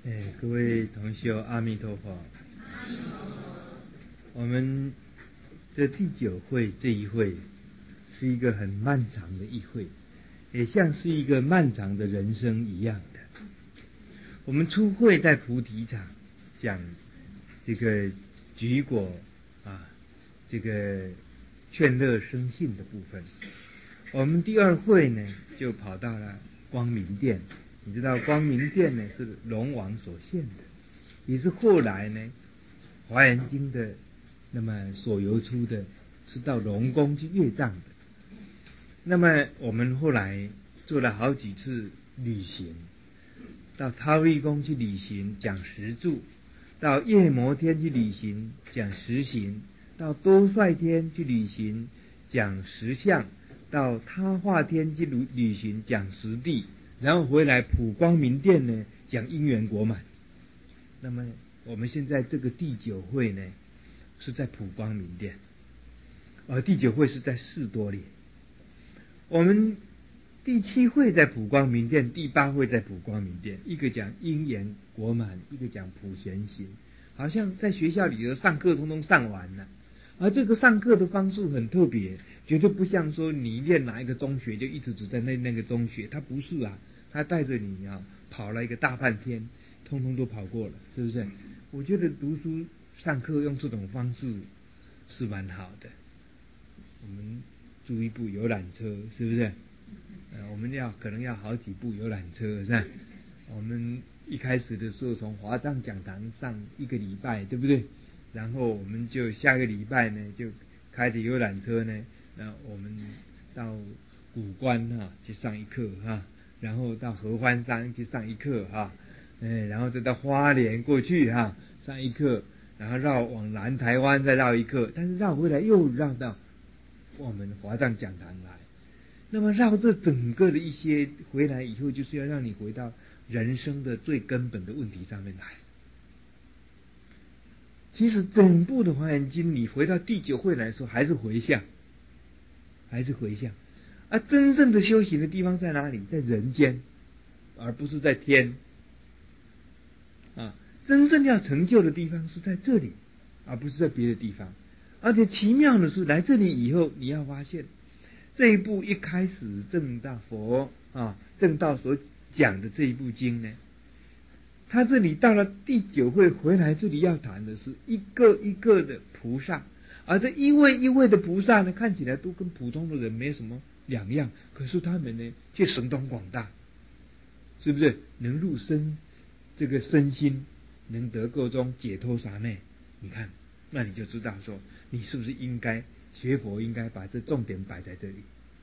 各位同修，阿弥陀佛。我们的第9会这一会是一个很漫长的一会，也像是一个漫长的人生一样的。我们初会在菩提场讲这个举果这个劝乐生信的部分。我们第2会呢就跑到了光明殿。你知道光明殿呢是龙王所献的，也是后来呢华严经的那么所游出的，是到龙宫去阅藏的。那么我们后来做了好几次旅行，到忉利宫去旅行讲十住，到夜摩天去旅行讲十行，到多帅天去旅行讲十相，到他化天去旅行讲十地，然后回来普光明殿呢讲因缘果满。那么我们现在这个第9会呢是在普光明殿，第9会是在士多里。我们第7会在普光明殿，第8会在普光明殿，一个讲因缘果满，一个讲普贤行，好像在学校里头上课通通上完了。而这个上课的方式很特别，绝对不像说你念哪一个中学就一直只在那个中学，他不是啊，他带着你跑了一个大半天，通通都跑过了，是不是？我觉得读书上课用这种方式是蛮好的。我们租一部游览车，是不是？我们可能要好几部游览车，是吧？我们一开始的时候从华藏讲堂上1个礼拜，对不对？然后我们就下个礼拜呢就开着游览车呢，我们到古关去上一课然后到合欢山去上一课然后再到花莲过去上一课，然后往南台湾再绕一课，但是绕回来又绕到我们华藏讲堂来。那么绕这整个的一些回来以后，就是要让你回到人生的最根本的问题上面来。其实整部的华严经你回到第9会来说还是回向，而真正的修行的地方在哪里？在人间，而不是在天真正要成就的地方是在这里，而不是在别的地方。而且奇妙的是，来这里以后你要发现，这一部一开始正大佛正道所讲的这一部经呢，他这里到了第9会回来，这里要谈的是一个一个的菩萨，而这一位一位的菩萨呢，看起来都跟普通的人没什么两样，可是他们呢却神通广大，是不是？能入这个身心，能得各种解脱刹那。你看，那你就知道说，你是不是应该学佛，应该把这重点摆在这里。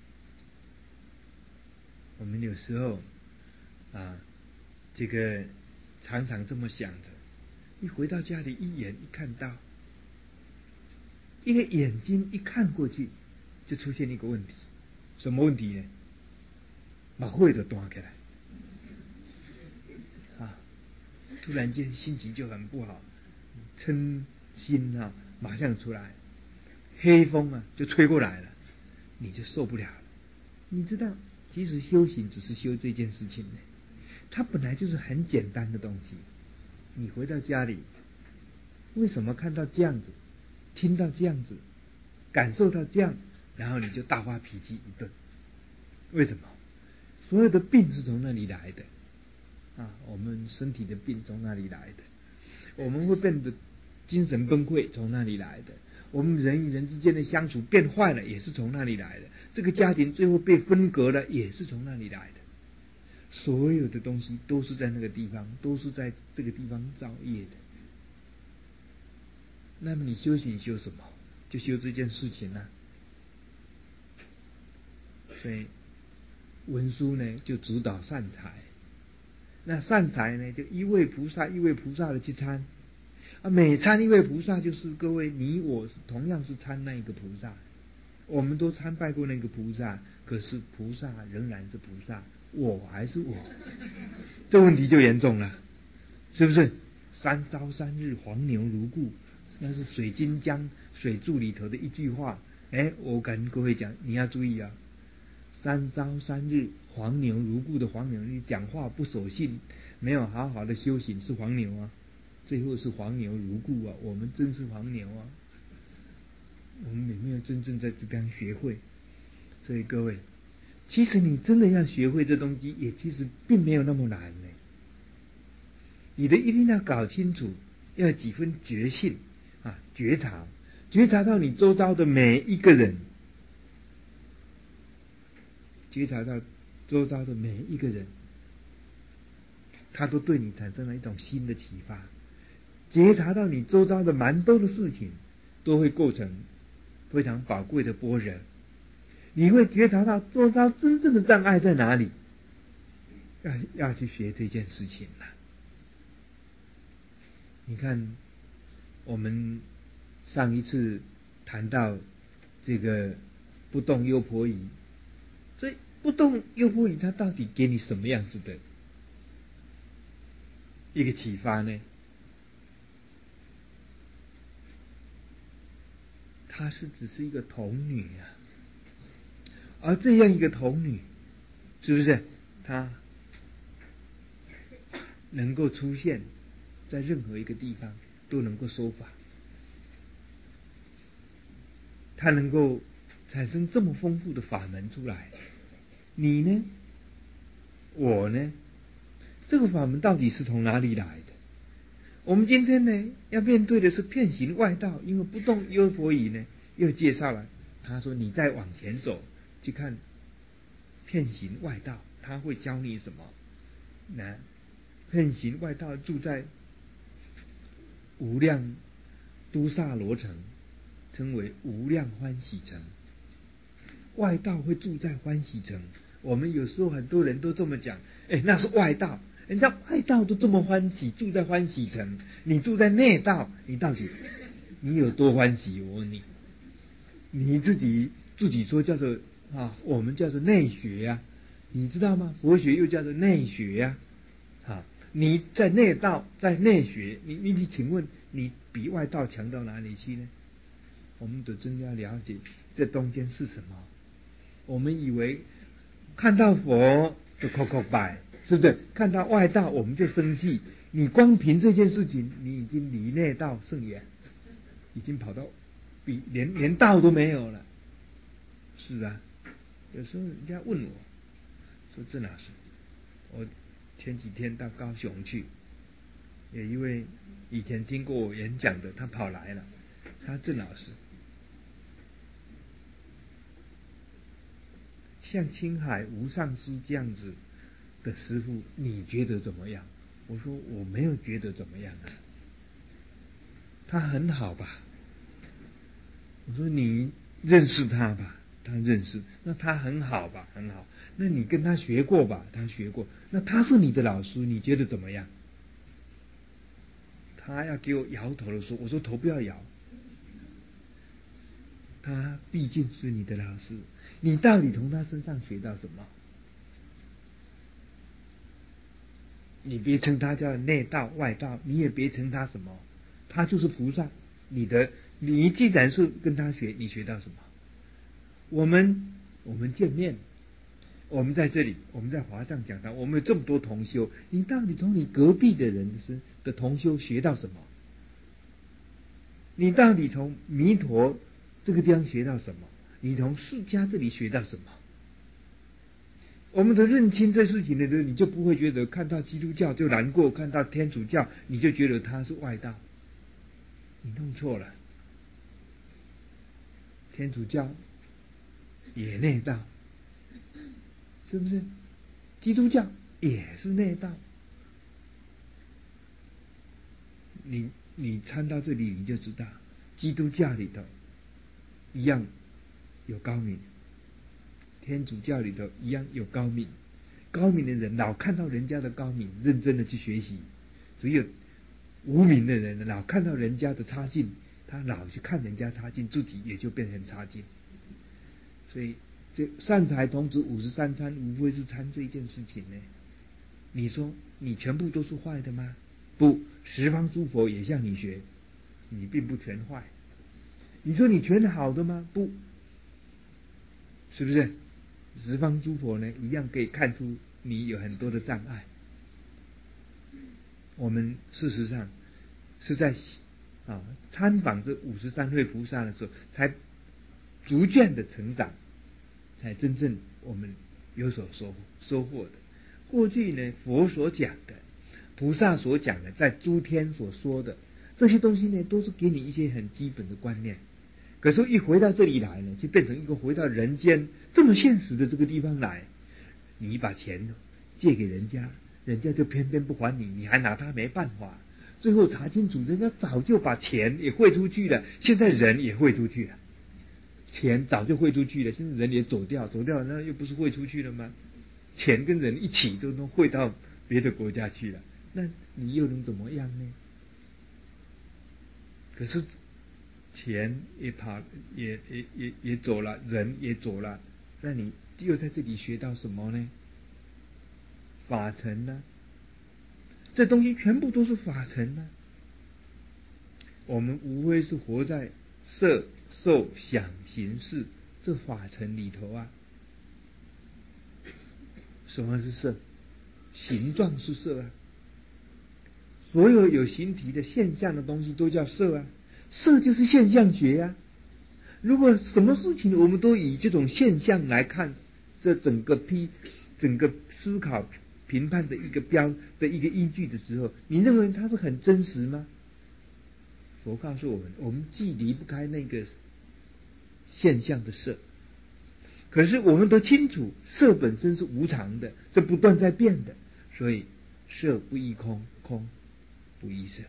我们有时候这个常常这么想着，一回到家里一眼一看到，一个眼睛一看过去，就出现一个问题。什么问题呢？把会都端起来突然间心情就很不好，嗔心马上出来，黑风就吹过来了，你就受不了了。你知道，其实修行只是修这件事情呢，它本来就是很简单的东西。你回到家里，为什么看到这样子，听到这样子，感受到这样，然后你就大发脾气一顿？为什么？所有的病是从那里来的我们身体的病从那里来的，我们会变得精神崩溃从那里来的，我们人与人之间的相处变坏了也是从那里来的，这个家庭最后被分隔了也是从那里来的。所有的东西都是在那个地方，都是在这个地方造业的。那么你修行修什么？就修这件事情所以文殊呢就指导善财，那善财呢就一位菩萨一位菩萨的去参每参一位菩萨，就是各位你我同样是参那一个菩萨，我们都参拜过那个菩萨，可是菩萨仍然是菩萨，我还是我，这问题就严重了，是不是？3朝3日黄牛如故，那是水晶浆水柱里头的一句话。我跟各位讲，你要注意3朝3日黄牛如故的黄牛，你讲话不守信， 没有好好的修行是黄牛啊，最后是黄牛如故啊，我们真是黄牛啊，我们也没有真正在这边学会。所以各位，其实你真的要学会这东西，也其实并没有那么难呢。你一定要搞清楚，要几分觉性啊，觉察到你周遭的每一个人，觉察到周遭的每一个人，他都对你产生了一种新的启发。觉察到你周遭的蛮多的事情，都会构成非常宝贵的般若。你会觉察到周遭真正的障碍在哪里，要去学这件事情了。你看，我们上一次谈到这个不动优婆夷，所以不动优婆夷它到底给你什么样子的一个启发呢？她只是一个童女啊，而这样一个童女，是不是她能够出现在任何一个地方都能够说法，她能够产生这么丰富的法门出来。你呢？我呢？这个法门到底是从哪里来的？我们今天呢，要面对的是遍行外道，因为不动优婆夷呢，又介绍了，他说你再往前走，去看遍行外道，他会教你什么？那遍行外道住在无量都萨罗城，称为无量欢喜城。外道会住在欢喜城，我们有时候很多人都这么讲，那是外道，人家外道都这么欢喜，住在欢喜城，你住在内道，你到底你有多欢喜？我问你，你自己说叫做我们叫做内学呀，你知道吗？佛学又叫做内学呀，你在内道，在内学，你请问你比外道强到哪里去呢？我们得真要了解这中间是什么。我们以为看到佛就叩叩拜，是不是？看到外道我们就生气。你光凭这件事情，你已经离内道甚远，已经跑到比连道都没有了。是啊，有时候人家问我说：“郑老师，我前几天到高雄去，有一位以前听过我演讲的，他跑来了，他郑老师。”像青海无上师这样子的师父，你觉得怎么样？我说我没有觉得怎么样啊，他很好吧？我说你认识他吧？他认识，那他很好吧？很好。那你跟他学过吧？他学过。那他是你的老师，你觉得怎么样？他要给我摇头的时候，我说头不要摇。他毕竟是你的老师，你到底从他身上学到什么？你别称他叫内道外道，你也别称他什么，他就是菩萨。你既然是跟他学，你学到什么？我们见面，我们在这里，我们在华上讲堂，我们有这么多同修，你到底从你隔壁的人的同修学到什么？你到底从弥陀这个地方学到什么？你从释迦这里学到什么？我们都认清这事情的人，你就不会觉得看到基督教就难过，看到天主教你就觉得他是外道。你弄错了，天主教也内道，是不是？基督教也是内道。你参到这里，你就知道，基督教里头一样有高明，天主教里头一样有高明。高明的人老看到人家的高明，认真的去学习；只有无明的人老看到人家的差劲，他老去看人家差劲，自己也就变成差劲。所以这善财童子53参无非是参这一件事情呢。你说你全部都是坏的吗？不，十方诸佛也向你学，你并不全坏。你说你全好的吗？不，是不是？十方诸佛呢，一样可以看出你有很多的障碍。 我们事实上是在参访这53位菩萨的时候，才逐渐的成长，才真正我们有所收获的。过去呢，佛所讲的，菩萨所讲的，在诸天所说的这些东西呢，都是给你一些很基本的观念。可是，一回到这里来呢，就变成一个回到人间这么现实的这个地方来。你把钱借给人家，人家就偏偏不还你，你还拿他没办法。最后查清楚，人家早就把钱也汇出去了，现在人也汇出去了。钱早就汇出去了，现在人也走掉，那又不是汇出去了吗？钱跟人一起都能汇到别的国家去了，那你又能怎么样呢？可是钱也跑，也走了，人也走了，那你又在这里学到什么呢？法尘呢？这东西全部都是法尘呢。我们无非是活在色受想行识这法尘里头啊。什么是色？形状是色啊。所有有形体的现象的东西都叫色啊。色就是现象学啊。如果什么事情我们都以这种现象来看，这整个思考评判的一个依据的时候，你认为它是很真实吗？佛告诉我们，我们既离不开那个现象的色，可是我们都清楚色本身是无常的，是不断在变的，所以色不异空，空不异色，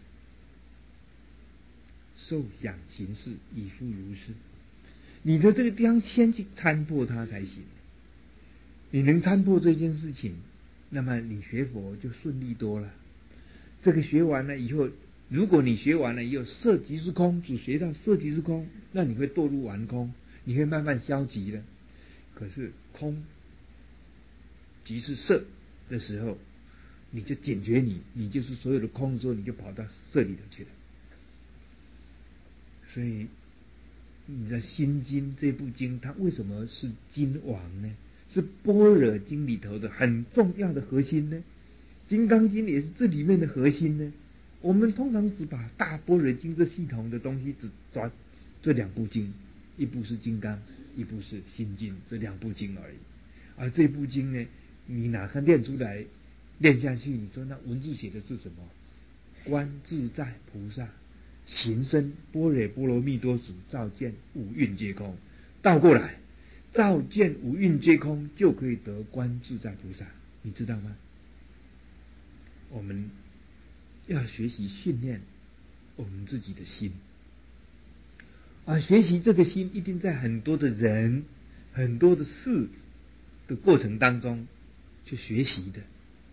受想行识亦复如是。你的这个地方先去参破它才行。你能参破这件事情，那么你学佛就顺利多了。这个学完了以后，如果你学完了以后色即是空，只学到色即是空，那你会堕入完空，你会慢慢消极了。可是空即是色的时候，你就解决你就是所有的空的时候，你就跑到色里头去了。所以你的心经这部经，它为什么是经王呢？是般若经里头的很重要的核心呢？金刚经也是这里面的核心呢。我们通常只把大般若经这系统的东西只抓这两部经，一部是金刚，一部是心经，这两部经而已。而这部经呢，你哪个念出来念下去，你说那文字写的是什么？观自在菩萨行深般若波罗蜜多时，照见五蕴皆空。倒过来，照见五蕴皆空，就可以得观自在菩萨。你知道吗？我们要学习训练我们自己的心，而学习这个心，一定在很多的人、很多的事的过程当中去学习的。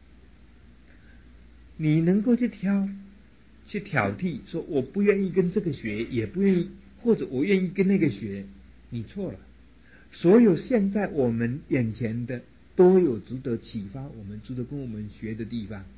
你能够去挑剔，说我不愿意跟这个学，也不愿意，或者我愿意跟那个学，你错了。所有现在我们眼前的，都有值得启发我们、值得跟我们学的地方。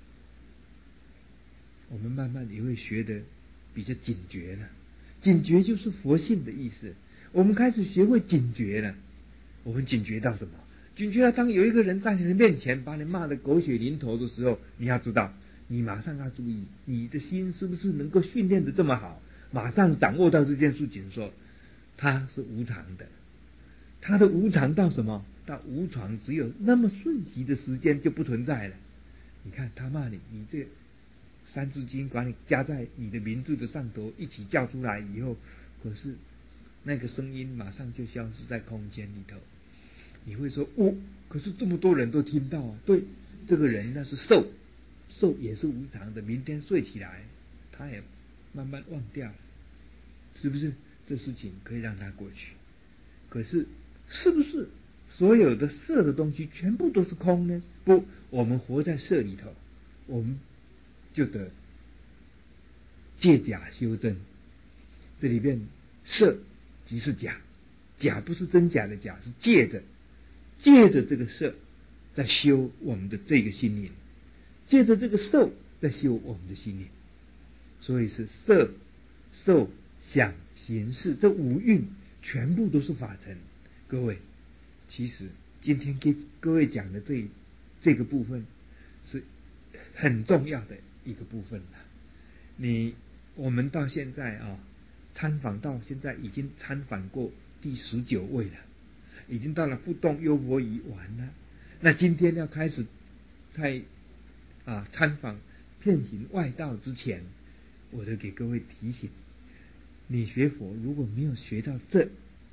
我们慢慢也会学得比较警觉了。警觉就是佛性的意思。我们开始学会警觉了。我们警觉到什么？警觉到当有一个人在你的面前把你骂得狗血淋头的时候，你要知道，你马上要注意，你的心是不是能够训练得这么好，马上掌握到这件事情，说它是无常的。它的无常到什么？到无常只有那么瞬息的时间就不存在了。你看他骂你，你这三字经把你加在你的名字的上头一起叫出来以后，可是那个声音马上就消失在空间里头。你会说可是这么多人都听到啊。对，这个人那是受也是无常的，明天睡起来他也慢慢忘掉了，是不是？这事情可以让他过去。可是是不是所有的色的东西全部都是空呢？不，我们活在色里头，我们就得借假修真。这里边色即是假，假不是真假的假，是借着这个色在修我们的这个心灵，借着这个受在修我们的心灵。所以是色受想行识这五蕴全部都是法尘。各位，其实今天给各位讲的这个部分是很重要的一个部分了。我们到现在参访到现在已经参访过第19位了，已经到了不动幽佛遗完了。那今天要开始在参访遍行外道之前，我就给各位提醒：你学佛如果没有学到这，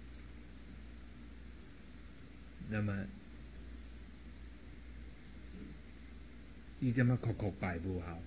那么你这么口口摆不好，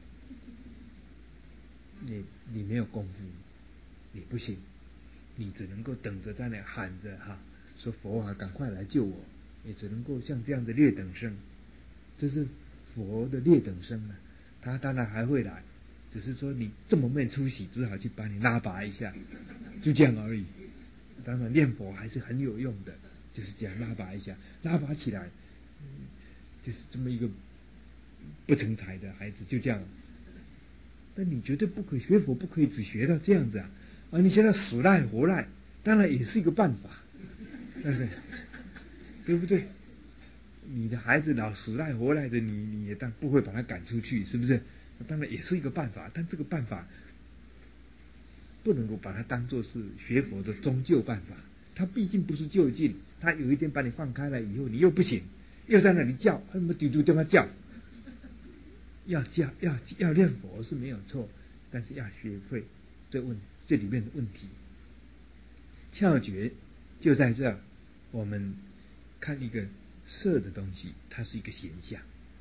你没有功夫，你不行，你只能够等着在那喊着说佛赶快来救我，也只能够像这样的劣等生，这是佛的劣等生了。他当然还会来，只是说你这么没出息，只好去把你拉拔一下，就这样而已。当然念佛还是很有用的，就是这样拉拔一下，拉拔起来，就是这么一个不成才的孩子，就这样。但你绝对不可以学佛，不可以只学到这样子你现在死赖活赖，当然也是一个办法，对不对？对不对？你的孩子老死赖活赖的，你也当不会把他赶出去，是不是？当然也是一个办法，但这个办法不能够把它当作是学佛的终究办法，它毕竟不是就近。他有一天把你放开了以后，你又不行，又在那里叫，什么嘟嘟对他叫。要念佛是没有错，但是要学会这里面的问题。窍诀就在这，我们看一个色的东西，它是一个形象，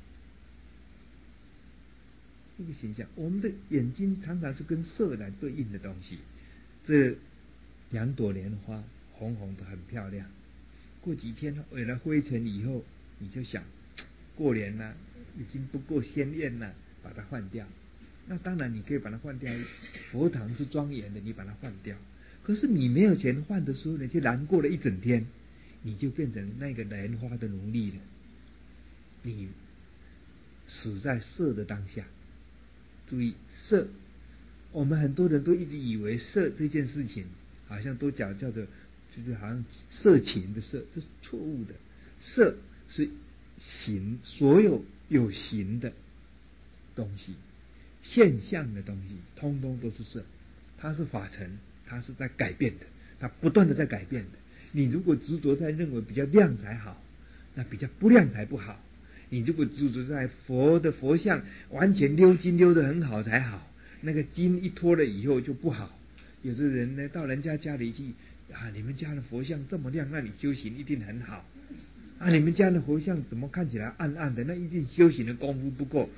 一个形象。我们的眼睛常常是跟色来对应的东西。这2朵莲花红红的很漂亮，过几天有了灰尘以后，你就想过年了，已经不够鲜艳了，把它换掉。那当然你可以把它换掉，佛堂是庄严的，你把它换掉。可是你没有钱换的时候，你就难过了一整天，你就变成那个莲花的奴隶了，你死在色的当下。注意色，我们很多人都一直以为色这件事情好像都叫做就是好像色情的色，这是错误的。色是形，所有有形的东西，现象的东西通通都是色，它是法尘，它是在改变的，它不断的在改变的。你如果执着在认为比较亮才好，那比较不亮才不好。你如果执着在佛的佛像完全溜金溜得很好才好，那个金一脱了以后就不好。有的人呢到人家家里去你们家的佛像这么亮，那你修行一定很好你们家的佛像怎么看起来暗暗的，那一定修行的功夫不够。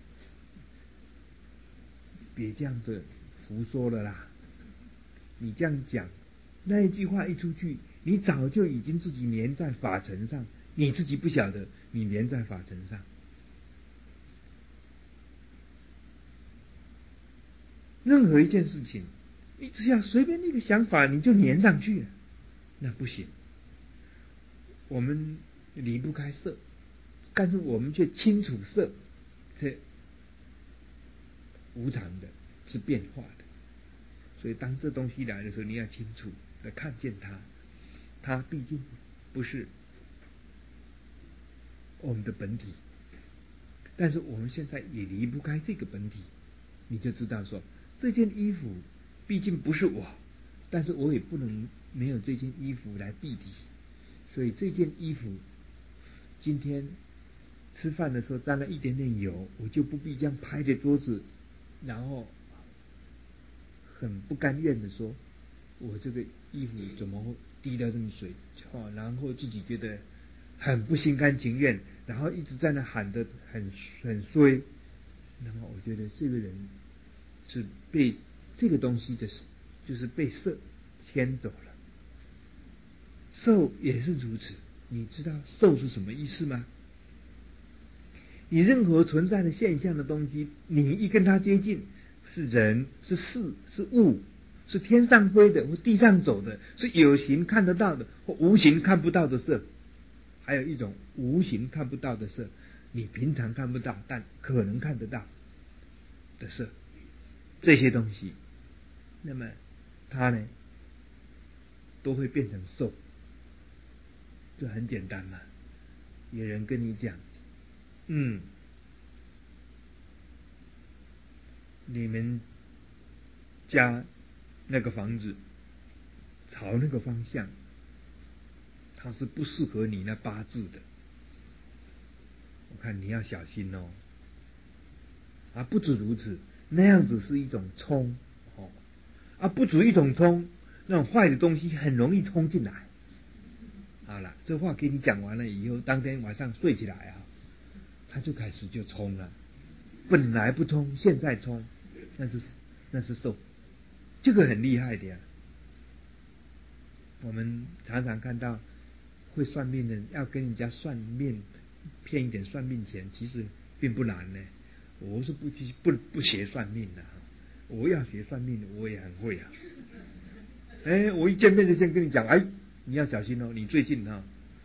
别这样子胡说了啦！你这样讲，那一句话一出去，你早就已经自己粘在法尘上，你自己不晓得你粘在法尘上。任何一件事情，你只要随便一个想法，你就粘上去了，那不行。我们离不开色，但是我们却清楚色这无常的，是变化的。所以当这东西来的时候，你要清楚的看见它，它毕竟不是我们的本体，但是我们现在也离不开这个本体。你就知道说，这件衣服毕竟不是我，但是我也不能没有这件衣服来蔽体。所以这件衣服今天吃饭的时候沾了一点点油，我就不必这样拍着桌子，然后很不甘愿的说，我这个衣服怎么会滴到这么水然后自己觉得很不心甘情愿，然后一直在那喊得很衰。那么我觉得这个人是被这个东西的，就是被色牵走了。受也是如此。你知道受是什么意思吗？你任何存在的现象的东西，你一跟它接近，是人是事是物，是天上飞的或地上走的，是有形看得到的或无形看不到的色。还有一种无形看不到的色，你平常看不到但可能看得到的色，这些东西，那么它呢都会变成受。这很简单嘛。有人跟你讲你们家那个房子朝那个方向，它是不适合你那八字的，我看你要小心哦。啊，不止如此，那样子是一种冲哦，啊，不止一种冲，那种坏的东西很容易冲进来。好了，这话给你讲完了以后，当天晚上睡起来啊，他就开始就冲了，本来不冲，现在冲，那是受，这个很厉害的呀。我们常常看到会算命的要跟人家算命，骗一点算命钱，其实并不难呢。我是不学算命的，我要学算命的我也很会啊。我一见面就先跟你讲，你要小心哦，你最近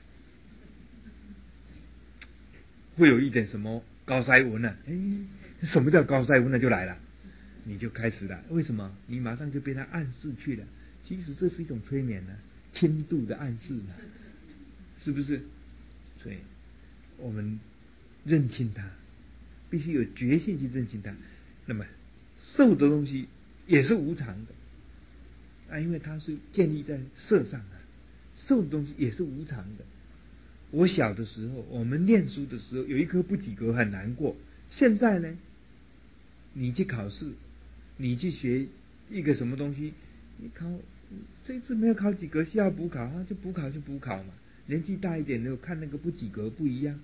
会有一点什么高塞文啊？什么叫高塞文呢？就来了，你就开始了。为什么？你马上就被他暗示去了。其实这是一种催眠呢，轻度的暗示呢，是不是？所以我们认清它，必须有决心去认清它。那么受的东西也是无常的因为它是建立在色上受的东西也是无常的。我小的时候，我们念书的时候，有一科不及格很难过。现在呢，你去考试，你去学一个什么东西，你考这次没有考及格，需要补考就补考嘛。年纪大一点的看那个不及格不一样。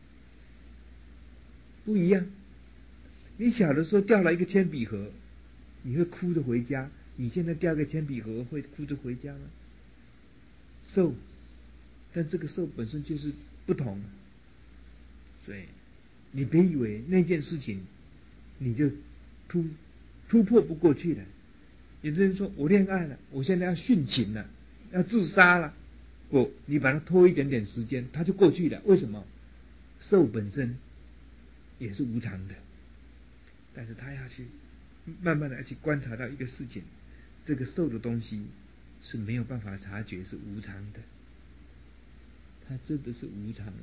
你小的时候掉了一个铅笔盒，你会哭着回家。你现在掉个铅笔盒会哭着回家吗？受，但这个受本身就是不同。所以你别以为那件事情你就突破不过去了。有的人说我恋爱了，我现在要殉情了，要自杀了。不，你把它拖一点点时间，它就过去了。为什么？受本身也是无常的，但是他要去慢慢的去观察到一个事情，这个受的东西是没有办法察觉是无常的，它真的是无常的。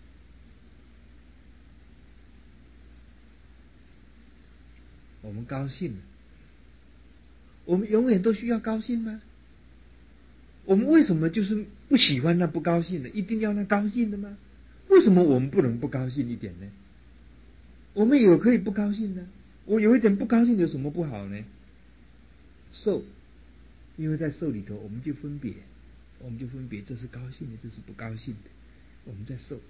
我们高兴了，我们永远都需要高兴吗？我们为什么就是不喜欢那不高兴的，一定要那高兴的吗？为什么我们不能不高兴一点呢？我们也可以不高兴呢。我有一点不高兴有什么不好呢？受，因为在受里头我们就分别这是高兴的，这是不高兴的，我们在受。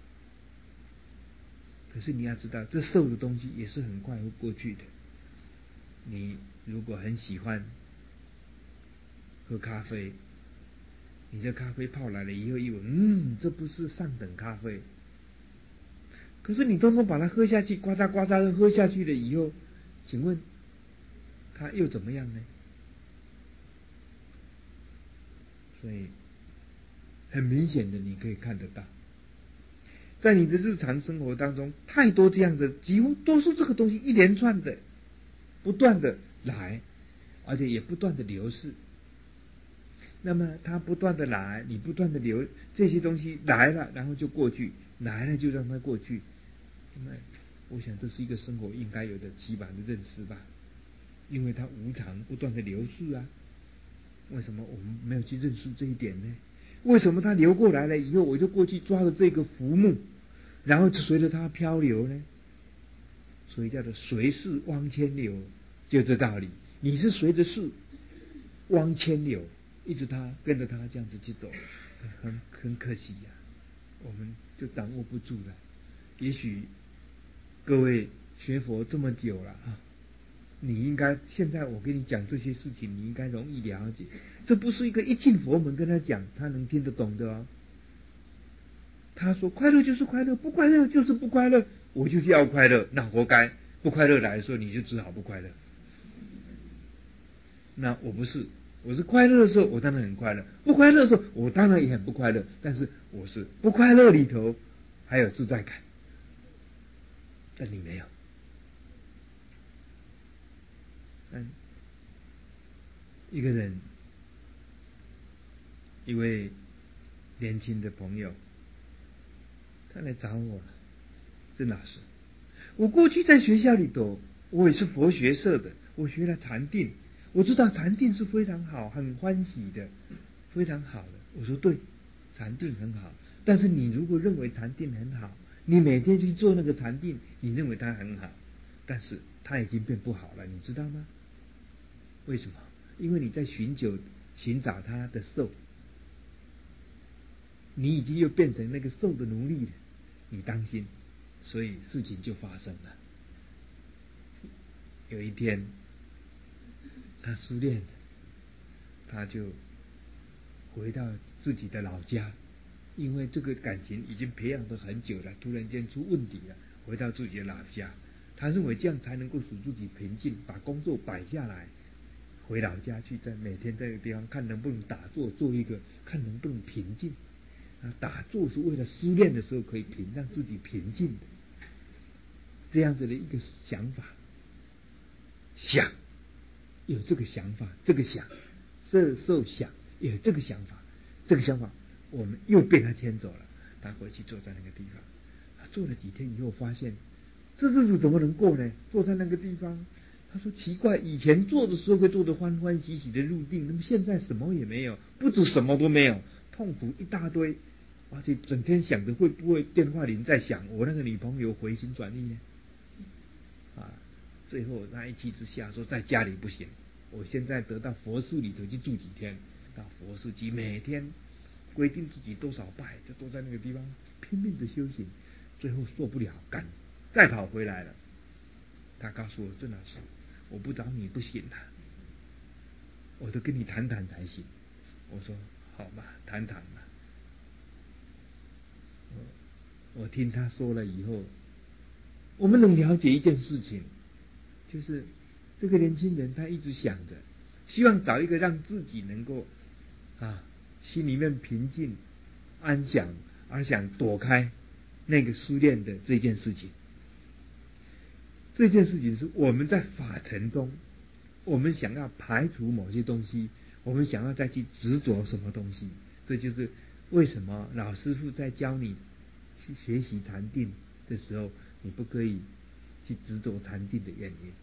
可是你要知道，这受的东西也是很快会过去的。你如果很喜欢喝咖啡，你这咖啡泡来了以后一闻，这不是上等咖啡。可是你通通把它喝下去，呱嗒呱嗒的喝下去了以后，请问它又怎么样呢？所以很明显的你可以看得到，在你的日常生活当中，太多这样的，几乎都是这个东西一连串的不断的来，而且也不断的流逝。那么它不断的来，你不断的流，这些东西来了然后就过去，来了就让它过去。那么我想这是一个生活应该有的基本的认识吧，因为它无常不断的流逝啊。为什么我们没有去认识这一点呢？为什么它流过来了以后，我就过去抓着这个浮木，然后随着它漂流呢？所以叫做随事汪千流，就这道理。你是随着事汪千流，一直跟着它这样子去走，很可惜呀，我们就掌握不住了。也许各位学佛这么久了你应该现在我跟你讲这些事情，你应该容易了解。这不是一个一进佛门跟他讲他能听得懂的哦。他说快乐就是快乐，不快乐就是不快乐，我就是要快乐，那活该。不快乐来的时候，你就只好不快乐。那我不是，我是快乐的时候，我当然很快乐；不快乐的时候，我当然也很不快乐。但是我是不快乐里头还有自在感，但你没有。一个人，一位年轻的朋友，他来找我了，郑老师，我过去在学校里头我也是佛学社的，我学了禅定，我知道禅定是非常好，很欢喜的，非常好的。我说对，禅定很好，但是你如果认为禅定很好，你每天去做那个禅定，你认为它很好，但是它已经变不好了，你知道吗？为什么？因为你在寻找它的受，你已经又变成那个受的奴隶了，你当心，所以事情就发生了。有一天，他失恋了，他就回到自己的老家，因为这个感情已经培养得很久了，突然间出问题了，回到自己的老家，他认为这样才能够使自己平静，把工作摆下来，回老家去，在每天在这个地方看能不能打坐，做一个看能不能平静。打坐是为了失恋的时候可以让自己平静的，这样子的一个想法，有这个想法，这个想有这个想法，我们又被他牵走了。他回去坐在那个地方，他坐了几天以后，发现这日子怎么能过呢？坐在那个地方，他说奇怪，以前做的时候会做得欢欢喜喜的入定，那么现在什么也没有，不止什么都没有，痛苦一大堆，而且整天想着会不会电话铃在响，我那个女朋友回心转意呢？最后那一气之下说，在家里不行，我现在得到佛寺里头去住几天，到佛寺去每天规定自己多少拜，就都在那个地方拼命的修行，最后受不了，再跑回来了。他告诉我，郑老师，我不找你不行了，我都跟你谈谈才行。我说好吧，谈谈吧。我听他说了以后，我们能了解一件事情，就是这个年轻人他一直想着，希望找一个让自己能够心里面平静安详，而想躲开那个失恋的这件事情。这件事情是我们在法尘中，我们想要排除某些东西，我们想要再去执着什么东西，这就是为什么老师傅在教你去学习禅定的时候，你不可以去执着禅定的原因。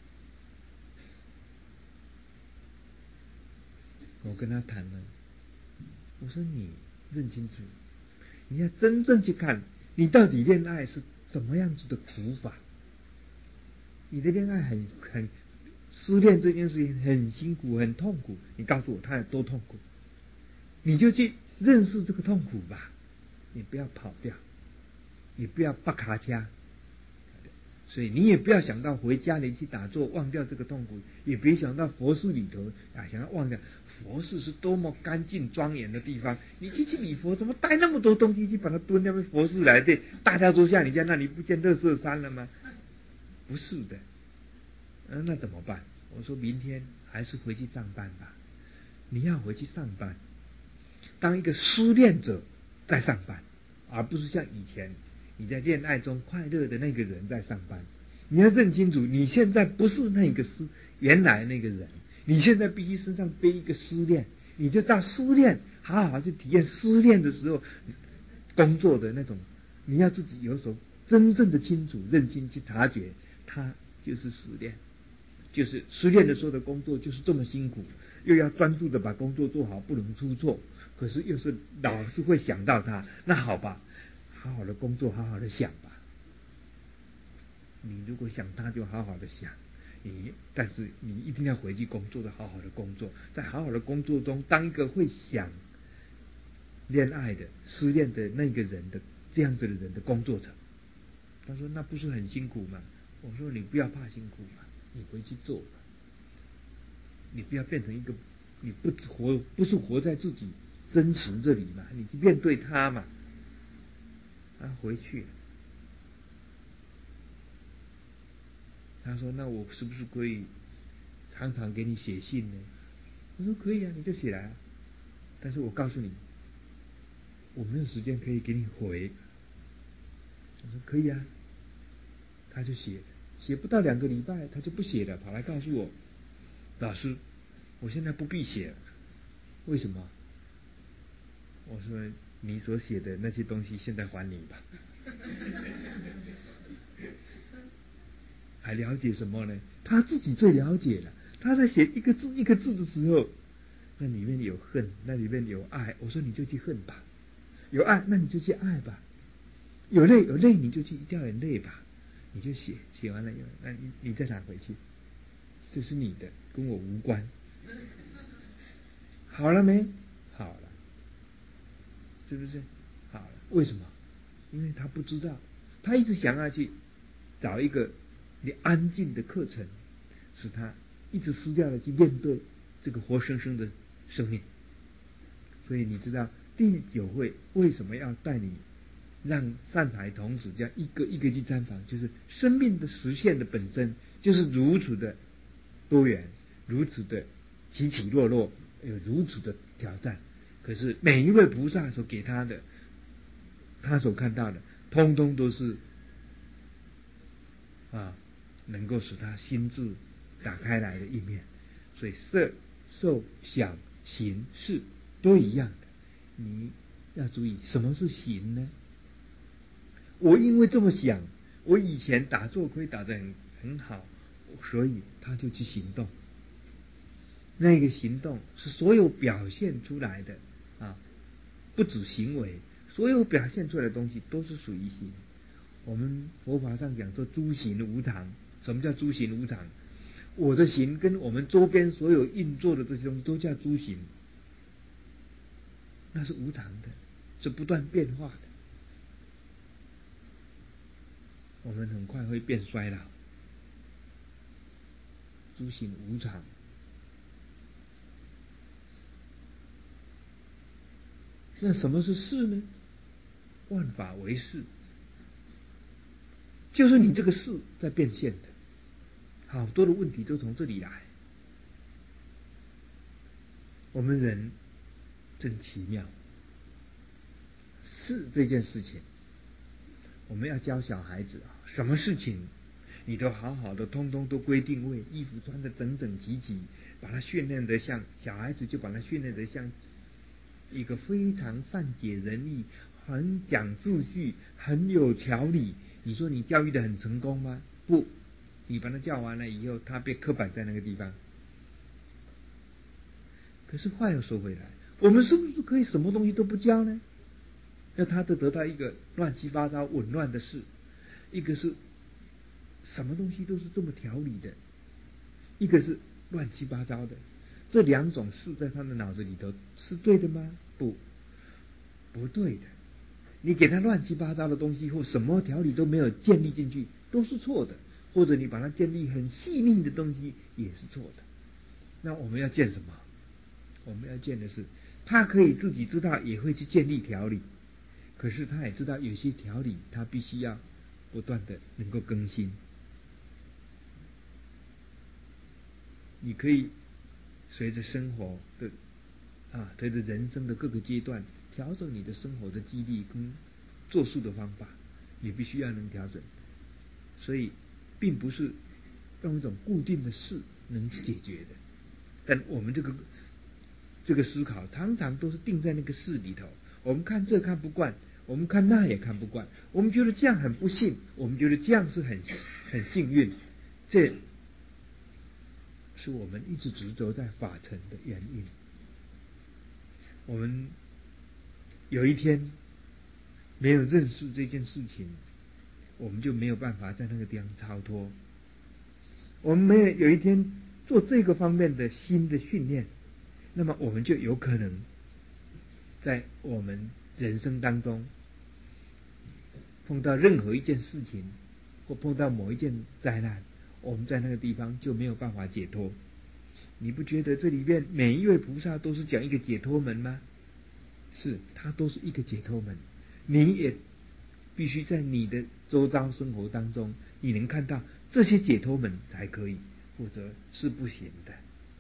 我跟他谈了，我说你认清楚，你要真正去看，你到底恋爱是怎么样子的苦法。你的恋爱很失恋这件事情很辛苦很痛苦，你告诉我它有多痛苦，你就去认识这个痛苦吧，你不要跑掉，你不要拔卡掐，所以你也不要想到回家里去打坐忘掉这个痛苦，也别想到佛寺里头想要忘掉。佛寺是多么干净庄严的地方，你去礼佛怎么带那么多东西去把它蹲到佛寺来的？大家都像你家那里不见垃圾山了吗？不是的。那怎么办？我说明天还是回去上班吧。你要回去上班，当一个失恋者在上班，而不是像以前你在恋爱中快乐的那个人在上班。你要认清楚，你现在不是那个原来那个人，你现在必须身上背一个失恋，你就照失恋好好去体验失恋的时候工作的那种，你要自己有所真正的清楚认清去察觉，它就是失恋。就是失恋的时候的工作就是这么辛苦，又要专注的把工作做好，不能出错，可是又是老是会想到他。那好吧，好好的工作，好好的想吧。你如果想他，就好好的想。但是你一定要回去工作的，好好的工作，在好好的工作中，当一个会想恋爱的、失恋的那个人的这样子的人的工作者。他说：“那不是很辛苦吗？”我说：“你不要怕辛苦嘛。你回去做吧，你不要变成一个，你不是活在自己真实这里嘛，你去面对他嘛。”回去，他说：“那我是不是可以常常给你写信呢？”我说：“可以啊，你就写来啊。但是我告诉你，我没有时间可以给你回。”我说：“可以啊。”他就写不到2个礼拜，他就不写了，跑来告诉我：“老师，我现在不必写了。”为什么？我说：“你所写的那些东西，现在还你吧。” 还了解什么呢？他自己最了解了。他在写一个字一个字的时候，那里面有恨，那里面有爱。我说你就去恨吧，有爱那你就去爱吧，有泪你就去掉眼泪吧，你就写完了以后，那你再拿回去，这是你的，跟我无关。好了没？好了，是不是？好了，为什么？因为他不知道，他一直想要去找一个你安静的课程，使他一直失掉了去面对这个活生生的生命。所以你知道第9会为什么要带你让善财童子这样一个一个去参访？就是生命的实现的本身就是如此的多元，如此的起起落落，有如此的挑战。可是每一位菩萨所给他的，他所看到的，通通都是能够使他心智打开来的一面。所以色受想行识都一样的。你要注意什么是行呢？我因为这么想，我以前打坐可以打得很好，所以他就去行动。那个行动是所有表现出来的不止行为，所有表现出来的东西都是属于行。我们佛法上讲说诸行无常。什么叫诸行无常？我的行跟我们周边所有运作的这些东西都叫诸行，那是无常的，是不断变化的。我们很快会变衰老。诸行无常。那什么是事呢？万法为事，就是你这个事在变现的。好多的问题都从这里来。我们人真奇妙，事这件事情，我们要教小孩子什么事情你都好好的，通通都规定位，衣服穿得整整齐齐，把他训练得像小孩子，就把他训练得像一个非常善解人意、很讲秩序、很有条理。你说你教育得很成功吗？不，你把他教完了以后，他被刻板在那个地方。可是话又说回来，我们是不是可以什么东西都不教呢？那他就得到一个乱七八糟紊乱的事，一个是什么东西都是这么条理的，一个是乱七八糟的。这两种事在他的脑子里头是对的吗？不对的。你给他乱七八糟的东西或什么条理都没有建立进去，都是错的。或者你把它建立很细腻的东西也是错的。那我们要建什么？我们要建的是他可以自己知道，也会去建立条理，可是他也知道有些条理他必须要不断的能够更新。你可以随着生活的随着人生的各个阶段调整你的生活的纪律跟做事的方法，你必须要能调整。所以并不是用一种固定的事能解决的。但我们这个思考常常都是定在那个事里头。我们看这看不惯，我们看那也看不惯，我们觉得这样很不幸，我们觉得这样是很幸运。这是我们一直执着在法尘的原因。我们有一天没有认识这件事情，我们就没有办法在那个地方超脱。我们没有一天做这个方面的新的训练，那么我们就有可能在我们人生当中碰到任何一件事情，或碰到某一件灾难，我们在那个地方就没有办法解脱。你不觉得这里面每一位菩萨都是讲一个解脱门吗？是，它都是一个解脱门。你也必须在你的周遭生活当中，你能看到这些解脱门才可以，否则是不行的。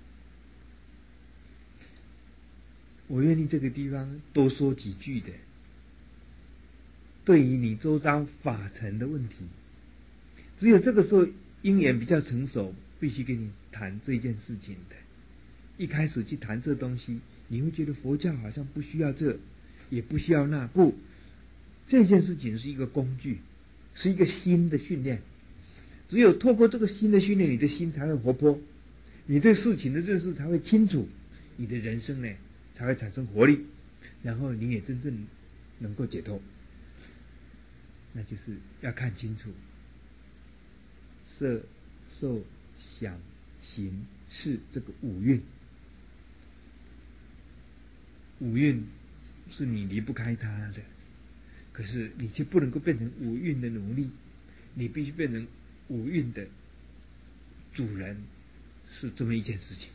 我愿意这个地方多说几句的，对于你周遭法尘的问题，只有这个时候因缘比较成熟，必须跟你谈这件事情的。一开始去谈这东西，你会觉得佛教好像不需要这，也不需要那。不，这件事情是一个工具，是一个新的训练。 只有透过这个新的训练，你的心才会活泼，你对事情的认识才会清楚，你的人生呢才会产生活力，然后你也真正能够解脱。那就是要看清楚色受想行识这个五蕴，五蕴是你离不开它的，可是你却不能够变成五蕴的奴隶，你必须变成五蕴的主人，是这么一件事情。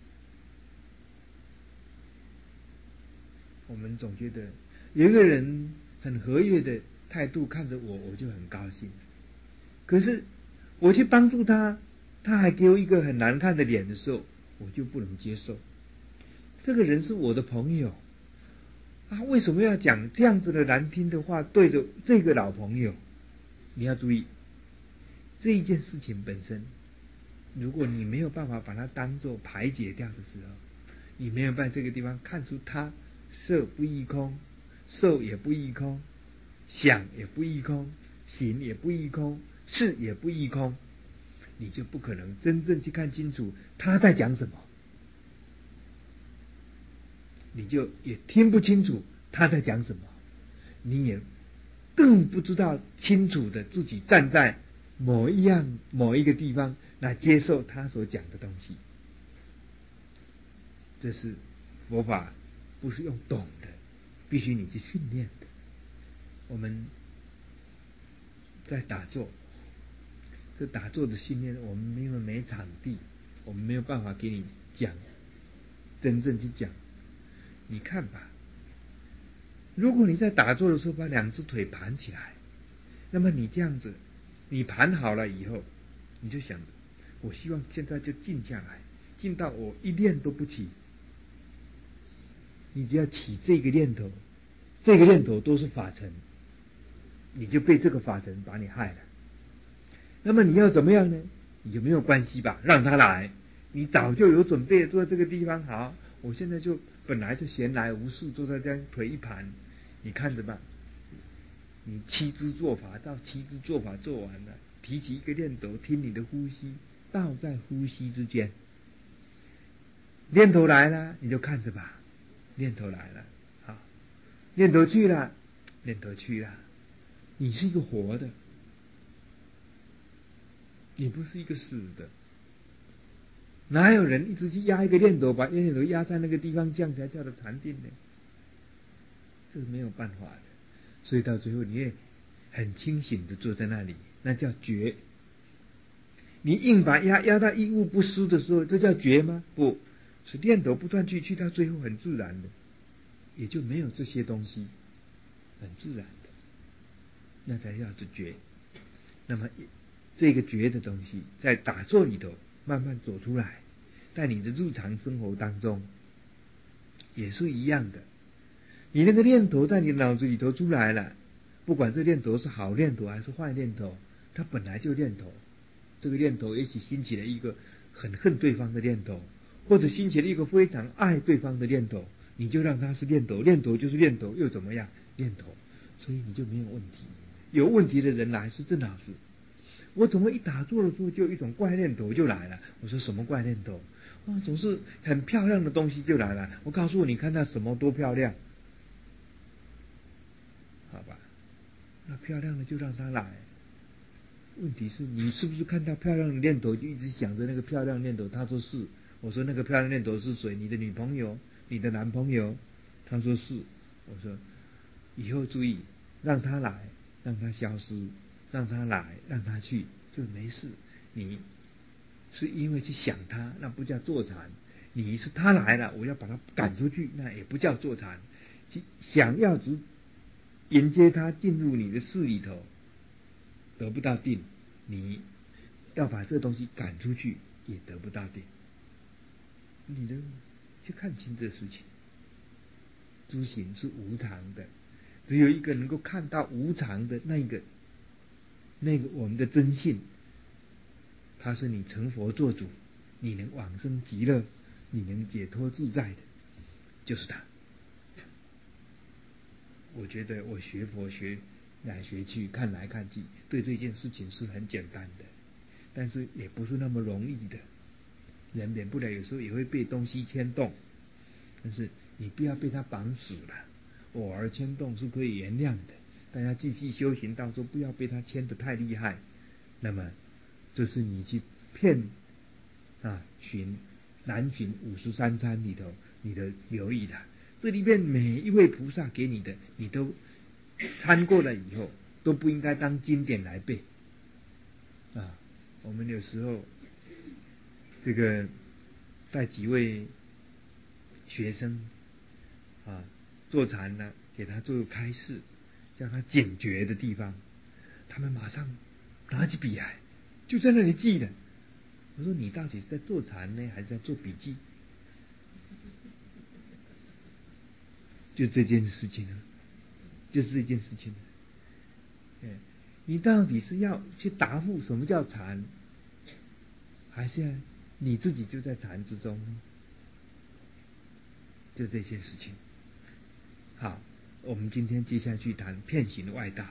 我们总觉得有一个人很和悦的态度看着我，我就很高兴，可是我去帮助他，他还给我一个很难看的脸的时候，我就不能接受。这个人是我的朋友，他为什么要讲这样子的难听的话对着这个老朋友？你要注意这一件事情本身，如果你没有办法把它当作排解掉的时候，你没有办法这个地方看出它色不异空，受也不异空，想也不异空，行也不异空，识也不异空，你就不可能真正去看清楚他在讲什么，你就也听不清楚他在讲什么，你也更不知道清楚的自己站在某一个地方来接受他所讲的东西。这是佛法不是用懂的，必须你去训练的。我们在打坐，这打坐的训练，我们因为没场地，我们没有办法给你讲，真正去讲。你看吧，如果你在打坐的时候把两只腿盘起来，那么你这样子，你盘好了以后，你就想，我希望现在就静下来，静到我一念都不起。你只要起这个念头，这个念头都是法尘，你就被这个法尘把你害了。那么你要怎么样呢？你就没有关系吧，让他来，你早就有准备坐在这个地方。好，我现在就本来就闲来无事，坐在这样腿一盘，你看着吧。你七支做法，照七支做法做完了，提起一个念头，听你的呼吸，倒在呼吸之间。念头来了，你就看着吧。念头来了，好，念头去了，念头去了。你是一个活的，你不是一个死的。哪有人一直去压一个念头，把念头压在那个地方，这样才叫做禅定呢？这是没有办法的。所以到最后，你也很清醒的坐在那里，那叫觉。你硬把压到一物不失的时候，这叫觉吗？不是，念头不断去到最后很自然的，也就没有这些东西，很自然的，那才叫做觉。那么这个觉的东西在打坐里头慢慢走出来，在你的日常生活当中也是一样的。你那个念头在你脑子里头出来了，不管这念头是好念头还是坏念头，它本来就念头。这个念头也许兴起了一个很恨对方的念头，或者兴起了一个非常爱对方的念头，你就让它是念头，念头就是念头，又怎么样？念头，所以你就没有问题。有问题的人来是郑老师，我怎么一打坐的时候就有一种怪念头就来了？我说什么怪念头？总是很漂亮的东西就来了。我告诉你看到什么多漂亮，好吧？那漂亮的就让它来。问题是你是不是看到漂亮的念头就一直想着那个漂亮的念头？他说是。我说那个漂亮念头是谁？你的女朋友？你的男朋友？他说是。我说以后注意，让他来，让他消失，让他来，让他去，就没事。你是因为去想他，那不叫坐禅。你是他来了，我要把他赶出去，那也不叫坐禅。想要只迎接他进入你的事里头，得不到定，你要把这东西赶出去，也得不到定。你能去看清这事情，诸行是无常的，只有一个能够看到无常的那个我们的真性，他是你成佛做主，你能往生极乐，你能解脱自在的，就是他。我觉得我学佛学来学去，看来看去，对这件事情是很简单的。 但是也不是那么容易的。人免不了有时候也会被东西牵动，但是你不要被它绑死了。偶尔牵动是可以原谅的，大家继续修行，到时候不要被它牵得太厉害。那么这是你去骗南巡53参里头你的留意的。这里面每一位菩萨给你的，你都参过了以后，都不应该当经典来背啊。我们有时候这个带几位学生坐禅呢，给他做开示，叫他警觉的地方，他们马上拿起笔来，就在那里记了。我说你到底是在坐禅呢，还是在做笔记？就这件事情啊，就是这件事情。你到底是要去答复什么叫禅，还是你自己就在禅之中呢？就这些事情。好，我们今天接下去谈遍行外道。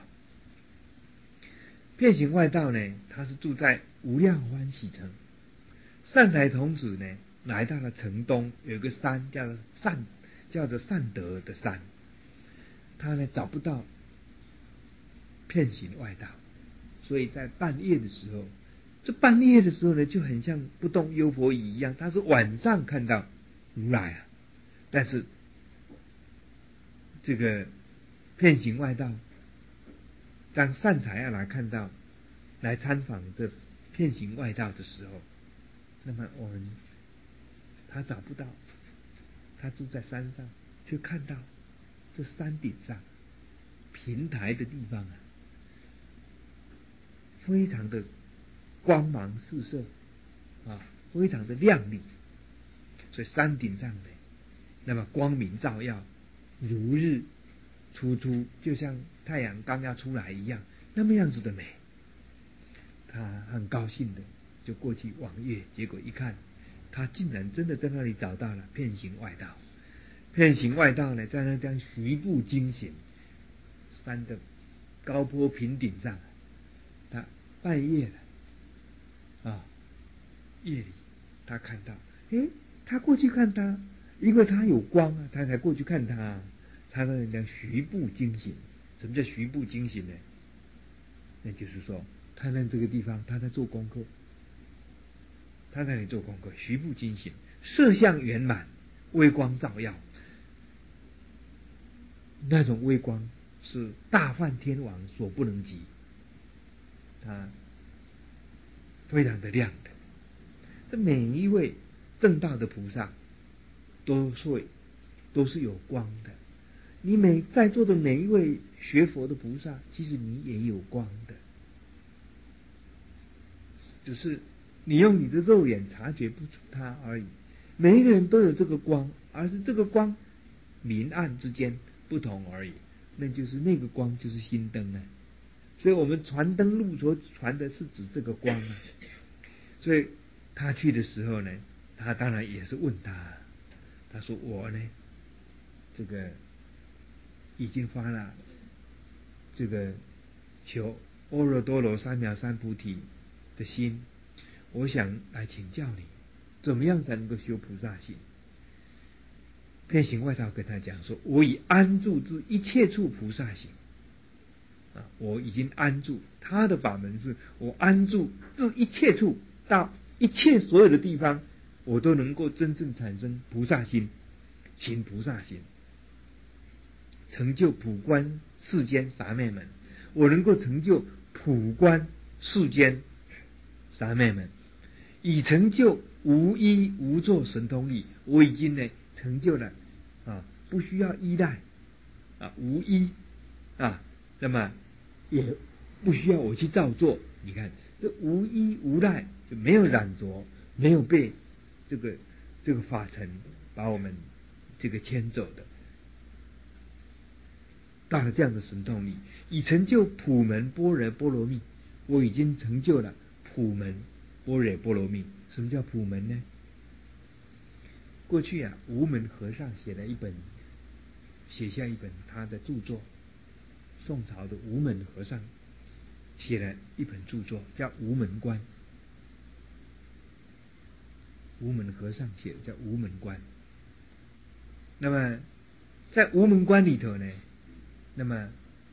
遍行外道呢，他是住在无量欢喜城。善财童子呢，来到了城东，有一个山叫做善德的山。他呢找不到遍行外道，所以在半夜的时候，这半夜的时候呢，就很像不动幽佛仪一样。他是晚上看到如来啊，但是这个遍行外道，当善财要来看到来参访这遍行外道的时候，那么他找不到，他住在山上，却看到这山顶上平台的地方非常的光芒四射非常的亮丽。所以山顶上呢，那么光明照耀，如日初出，就像太阳刚要出来一样，那么样子的美。他很高兴的就过去望月，结果一看，他竟然真的在那里找到了遍行外道。遍行外道呢，在那张徐步惊行，山的高坡平顶上，他半夜了夜里他看到，他过去看他，因为他有光他才过去看他。他那叫徐步惊行。什么叫徐步惊行呢？那就是说，他在这个地方，他在做功课，他在那里做功课，徐步惊行，色相圆满，微光照耀。那种微光是大梵天王所不能及，它非常的亮的。这每一位正道的菩萨都是有光的。你在座的每一位学佛的菩萨，其实你也有光的，只是你用你的肉眼察觉不出它而已。每一个人都有这个光，而是这个光明暗之间不同而已。那就是那个光就是心灯所以我们传灯路所传的是指这个光所以他去的时候呢，他当然也是问他说我呢，这个已经发了这个求阿耨多罗三藐三菩提的心，我想来请教你，怎么样才能够修菩萨行？遍行外道跟他讲说，我已安住至一切处菩萨行我已经安住。他的法门是我安住至一切处，到一切所有的地方，我都能够真正产生菩萨心，行菩萨行，成就普观世间三昧门。我能够成就普观世间三昧门，已成就无依无作神通力。我已经呢成就了不需要依赖无依那么也不需要我去照做。你看这无依无赖，就没有染着，没有被这个法尘把我们这个牵走的。到了这样的神通力，已成就普门般若波罗蜜。我已经成就了普门般若波罗蜜。什么叫普门呢？过去无门和尚写下一本他的著作，宋朝的无门和尚写了一本著作叫《无门观》。 无门和尚写的，叫无门观。那么在无门观里头呢，那么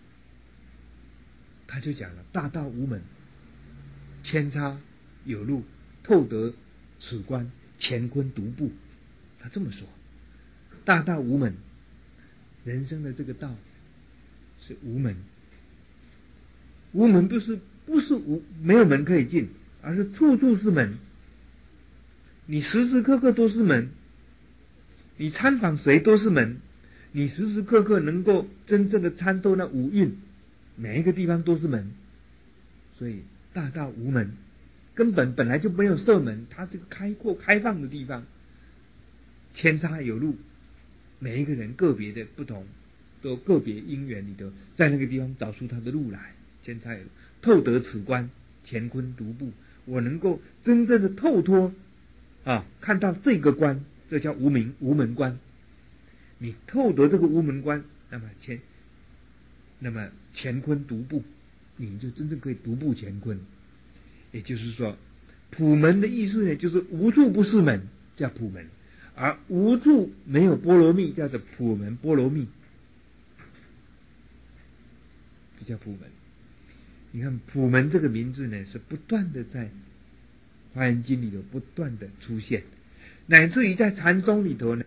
他就讲了：大道无门，千差有路，透得此关，乾坤独步。他这么说，大道无门，人生的这个道是无门。无门不是没有门可以进，而是处处是门。你时时刻刻都是门，你参访谁都是门，你时时刻刻能够真正的参透那五蕴，每一个地方都是门。所以大道无门，本来就没有设门，它是个开阔开放的地方。千差有路，每一个人个别的不同，都个别因缘里头，在那个地方找出他的路来。千差有路，透得此关，乾坤独步。我能够真正的透脱看到这个关，这叫无门关。你透得这个无门关，那么乾坤独步，你就真正可以独步乾坤。也就是说，普门的意思呢，就是无处不是门，叫普门；而无处没有波罗蜜，叫做普门波罗蜜，就叫普门。你看普门这个名字呢，是不断的在华严经里头不断的出现，乃至于在禅宗里头呢，